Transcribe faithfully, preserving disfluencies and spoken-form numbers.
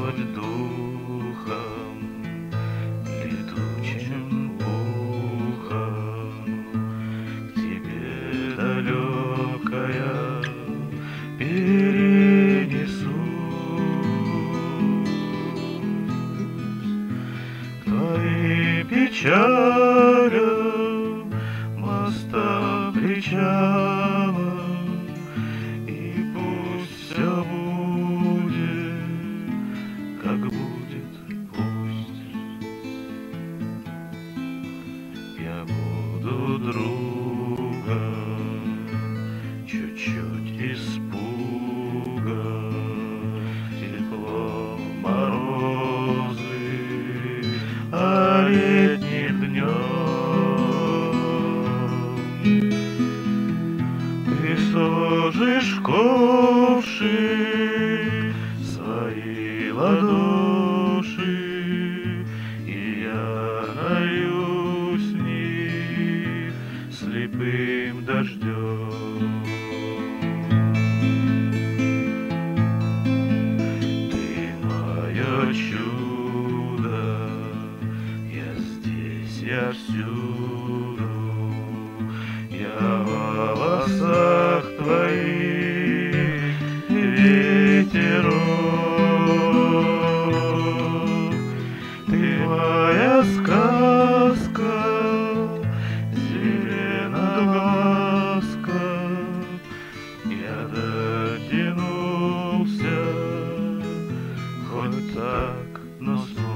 хоть духом летучим ухом к тебе далекая перенесу, к твоим печалям, мостам, причалам, и пусть все будет, как будет, пусть. Я буду другом, чуть-чуть испуга, тепло, морозы, а летним днем ты сложишь в ковши свои ладоши, и я налью с них слепым дождем. Ты мое чудо, я здесь, я всюду, я в волосах твоих ветерок. Ты моя сказка, зеленоглазка, я дотянулся хоть так, но снова.